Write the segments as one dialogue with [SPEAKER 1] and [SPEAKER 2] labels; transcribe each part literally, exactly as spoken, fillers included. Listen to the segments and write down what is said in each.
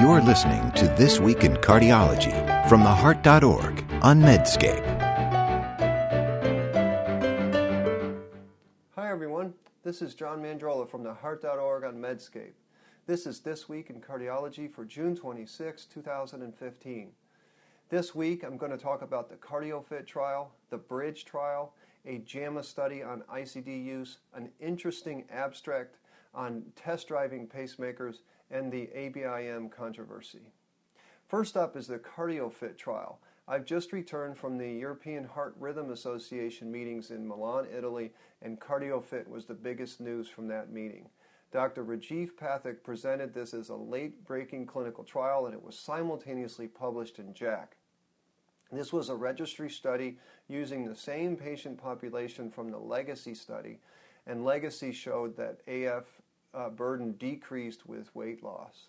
[SPEAKER 1] You're listening to This Week in Cardiology from the heart dot org on Medscape.
[SPEAKER 2] Hi everyone, this is John Mandrola from the heart dot org on Medscape. This is This Week in Cardiology for June twenty-sixth, two thousand fifteen. This week I'm going to talk about the CardioFit trial, the BRIDGE trial, a JAMA study on I C D use, an interesting abstract on test driving pacemakers, and the A B I M controversy. First up is the CardioFit trial. I've just returned from the European Heart Rhythm Association meetings in Milan, Italy, and CardioFit was the biggest news from that meeting. Doctor Rajiv Pathak presented this as a late-breaking clinical trial, and it was simultaneously published in J A C. This was a registry study using the same patient population from the Legacy study, and Legacy showed that A F uh, burden decreased with weight loss.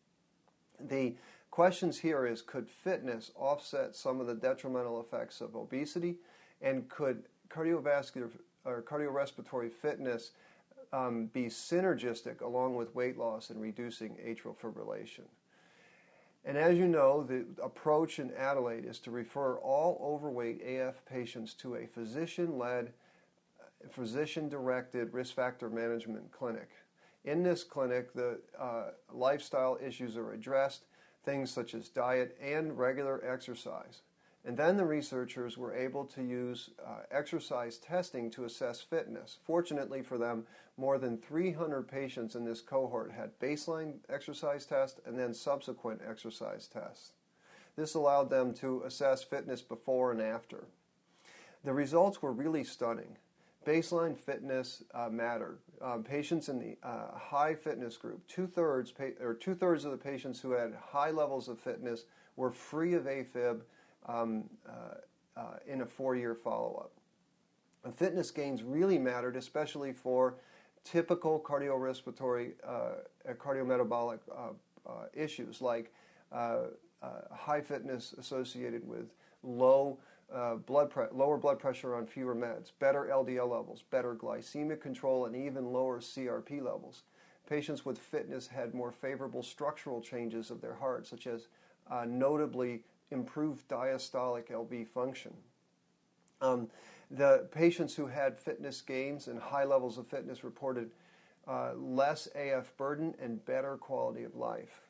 [SPEAKER 2] The questions here is, could fitness offset some of the detrimental effects of obesity, and could cardiovascular or cardiorespiratory fitness um, be synergistic along with weight loss in reducing atrial fibrillation? And as you know, the approach in Adelaide is to refer all overweight A F patients to a physician-led, physician-directed risk factor management clinic. In this clinic, the uh, lifestyle issues are addressed, things such as diet and regular exercise. And then the researchers were able to use uh, exercise testing to assess fitness. Fortunately for them, more than three hundred patients in this cohort had baseline exercise tests and then subsequent exercise tests. This allowed them to assess fitness before and after. The results were really stunning. Baseline fitness uh, mattered. Um, patients in the uh, high fitness group, two-thirds pa- or two-thirds of the patients who had high levels of fitness were free of AFib um, uh, uh, in a four-year follow-up. And fitness gains really mattered, especially for typical cardiorespiratory, uh, cardiometabolic uh, uh, issues like uh, uh, high fitness associated with low Uh, blood pre- lower blood pressure on fewer meds, better L D L levels, better glycemic control, and even lower C R P levels. Patients with fitness had more favorable structural changes of their heart, such as uh, notably improved diastolic L V function. Um, the patients who had fitness gains and high levels of fitness reported uh, less A F burden and better quality of life.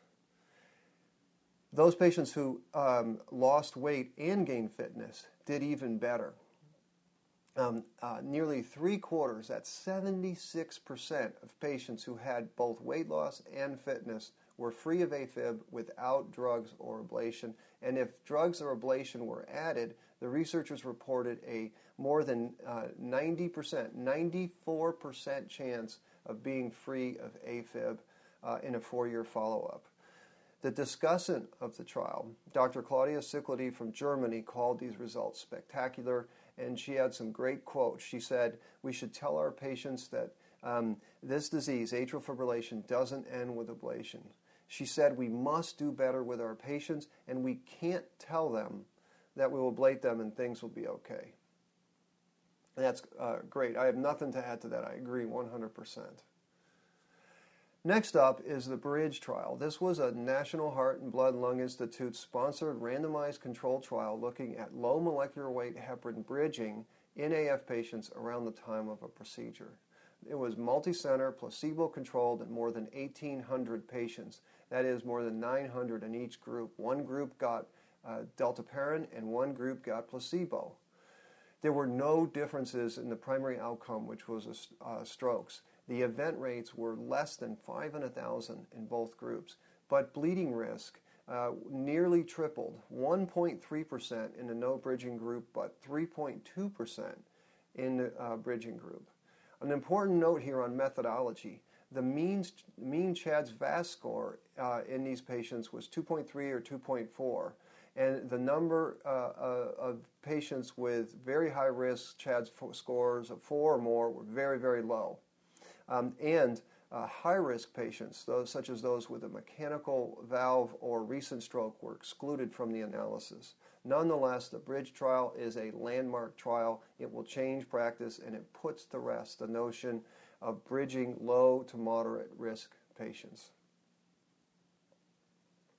[SPEAKER 2] Those patients who um, lost weight and gained fitness did even better. Um, uh, nearly three quarters, that's seventy-six percent of patients who had both weight loss and fitness were free of AFib without drugs or ablation. And if drugs or ablation were added, the researchers reported a more than uh, ninety percent, ninety-four percent chance of being free of AFib uh, in a four-year follow-up. The discussant of the trial, Doctor Claudia Sichlidy from Germany, called these results spectacular, and she had some great quotes. She said, "We should tell our patients that um, this disease, atrial fibrillation, doesn't end with ablation." She said, "We must do better with our patients, and we can't tell them that we will ablate them and things will be okay." And that's uh, great. I have nothing to add to that. I agree one hundred percent. Next up is the BRIDGE trial. This was a National Heart and Blood and Lung Institute sponsored randomized controlled trial looking at low molecular weight heparin bridging in A F patients around the time of a procedure. It was multi-center, placebo-controlled, and more than eighteen hundred patients. That is more than nine hundred in each group. One group got uh, dalteparin and one group got placebo. There were no differences in the primary outcome, which was uh, strokes. The event rates were less than five in one thousand in both groups, but bleeding risk uh, nearly tripled, one point three percent in the no bridging group, but three point two percent in the uh, bridging group. An important note here on methodology: the mean, mean C H A D S V A S score uh, in these patients was two point three or two point four, and the number uh, uh, of patients with very high risk C H A D S scores of four or more were very, very low. Um, and uh, high-risk patients, those such as those with a mechanical valve or recent stroke, were excluded from the analysis. Nonetheless, the BRIDGE trial is a landmark trial. It will change practice, and it puts to rest the notion of bridging low to moderate risk patients.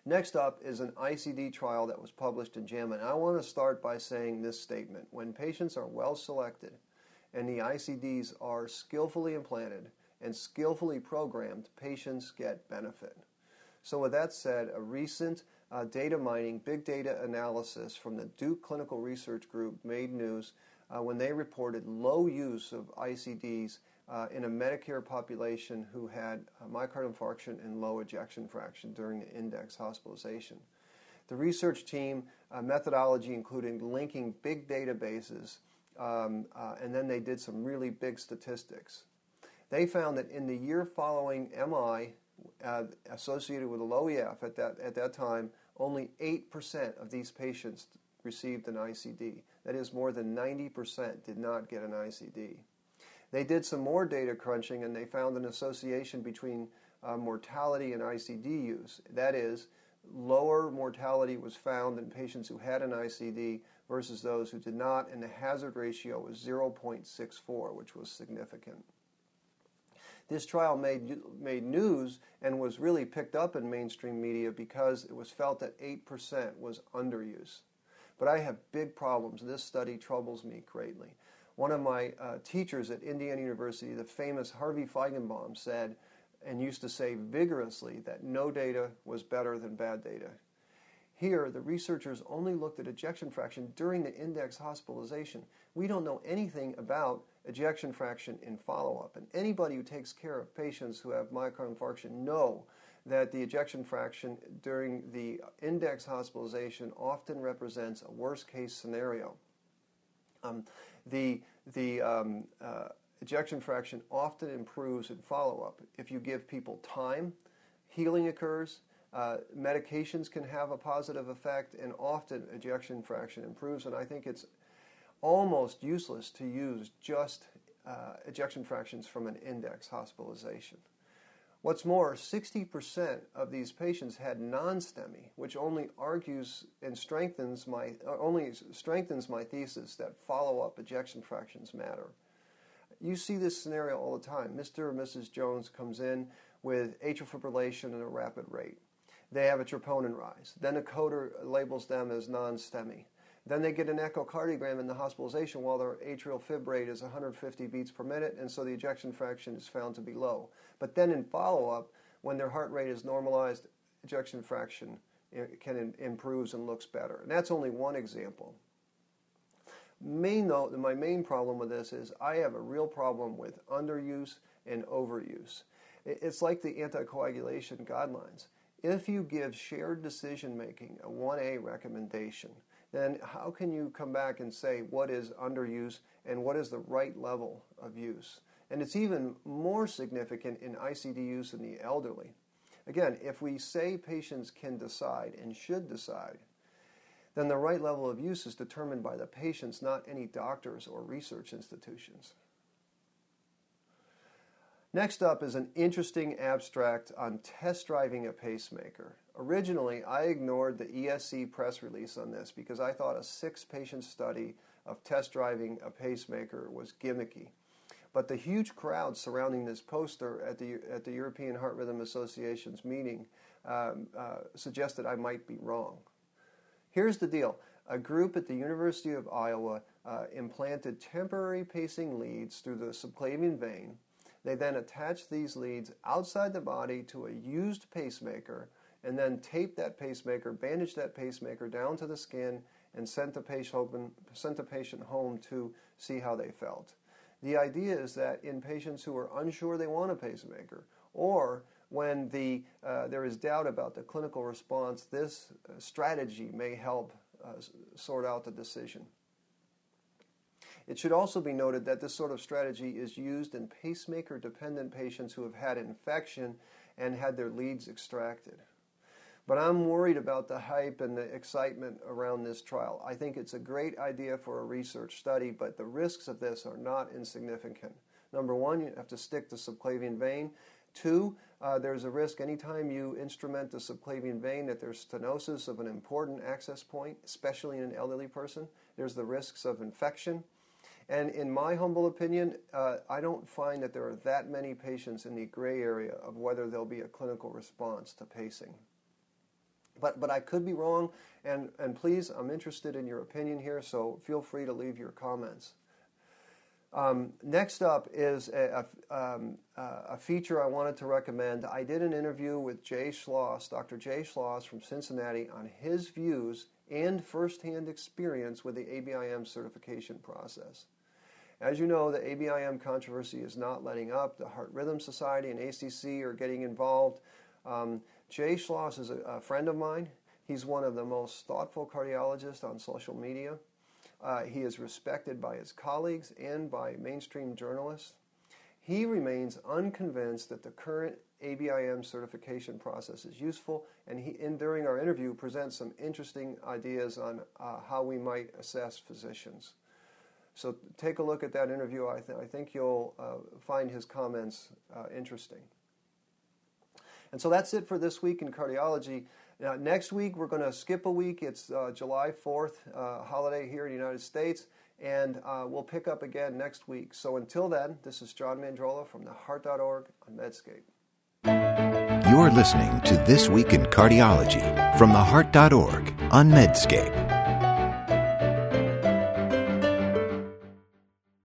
[SPEAKER 2] Next up is an I C D trial that was published in JAMA. And I want to start by saying this statement. When patients are well selected and the I C Ds are skillfully implanted and skillfully programmed, patients get benefit. So with that said, a recent uh, data mining, big data analysis from the Duke Clinical Research Group made news uh, when they reported low use of I C Ds uh, in a Medicare population who had uh, myocardial infarction and low ejection fraction during the index hospitalization. The research team uh, methodology included linking big databases, um, uh, and then they did some really big statistics. They found that in the year following M I uh, associated with a low E F at that, at that time, only eight percent of these patients received an I C D. That is, more than ninety percent did not get an I C D. They did some more data crunching, and they found an association between uh, mortality and I C D use. That is, lower mortality was found in patients who had an I C D versus those who did not, and the hazard ratio was zero point six four, which was significant. This trial made, made news and was really picked up in mainstream media because it was felt that eight percent was underuse. But I have big problems. This study troubles me greatly. One of my uh, teachers at Indiana University, the famous Harvey Feigenbaum, said and used to say vigorously that no data was better than bad data. Here, the researchers only looked at ejection fraction during the index hospitalization. We don't know anything about ejection fraction in follow-up. And anybody who takes care of patients who have myocardial infarction know that the ejection fraction during the index hospitalization often represents a worst-case scenario. Um, the the um, uh, ejection fraction often improves in follow-up. If you give people time, healing occurs. Uh, medications can have a positive effect, and often ejection fraction improves. And I think it's almost useless to use just uh, ejection fractions from an index hospitalization. What's more, sixty percent of these patients had non-STEMI, which only argues and strengthens my uh, only strengthens my thesis that follow-up ejection fractions matter. You see this scenario all the time. Mister or Missus Jones comes in with atrial fibrillation at a rapid rate. They have a troponin rise. Then a coder labels them as non-STEMI. Then they get an echocardiogram in the hospitalization while their atrial fib rate is one hundred fifty beats per minute, and so the ejection fraction is found to be low. But then in follow-up, when their heart rate is normalized, ejection fraction can improves and looks better. And that's only one example. Main though, my main problem with this is I have a real problem with underuse and overuse. It's like the anticoagulation guidelines. If you give shared decision-making a one A recommendation, then how can you come back and say what is underuse and what is the right level of use? And it's even more significant in I C D use in the elderly. Again, if we say patients can decide and should decide, then the right level of use is determined by the patients, not any doctors or research institutions. Next up is an interesting abstract on test driving a pacemaker. Originally, I ignored the E S C press release on this because I thought a six-patient study of test driving a pacemaker was gimmicky. But the huge crowd surrounding this poster at the, at the European Heart Rhythm Association's meeting um, uh, suggested I might be wrong. Here's the deal. A group at the University of Iowa uh, implanted temporary pacing leads through the subclavian vein. They then attached these leads outside the body to a used pacemaker and then taped that pacemaker, bandaged that pacemaker down to the skin, and sent the patient home, sent the patient home to see how they felt. The idea is that in patients who are unsure they want a pacemaker, or when the, uh, there is doubt about the clinical response, this uh, strategy may help uh, sort out the decision. It should also be noted that this sort of strategy is used in pacemaker-dependent patients who have had infection and had their leads extracted. But I'm worried about the hype and the excitement around this trial. I think it's a great idea for a research study, but the risks of this are not insignificant. Number one, you have to stick the subclavian vein. Two, uh, there's a risk anytime you instrument the subclavian vein that there's stenosis of an important access point, especially in an elderly person. There's the risks of infection. And in my humble opinion, uh, I don't find that there are that many patients in the gray area of whether there'll be a clinical response to pacing. But but I could be wrong, and, and please, I'm interested in your opinion here, so feel free to leave your comments. Um, next up is a, a, um, a feature I wanted to recommend. I did an interview with Jay Schloss, Doctor Jay Schloss from Cincinnati, on his views and firsthand experience with the A B I M certification process. As you know, the A B I M controversy is not letting up. The Heart Rhythm Society and A C C are getting involved. Um, Jay Schloss is a, a friend of mine. He's one of the most thoughtful cardiologists on social media. Uh, he is respected by his colleagues and by mainstream journalists. He remains unconvinced that the current A B I M certification process is useful, and he, in, during our interview, presents some interesting ideas on uh, how we might assess physicians. So take a look at that interview. I, th- I think you'll uh, find his comments uh, interesting. And so that's it for this week in cardiology. Now, next week, we're going to skip a week. It's uh, July fourth, uh, holiday here in the United States, and uh, we'll pick up again next week. So until then, this is John Mandrola from the heart dot org on Medscape.
[SPEAKER 1] You're listening to This Week in Cardiology from the heart dot org on Medscape.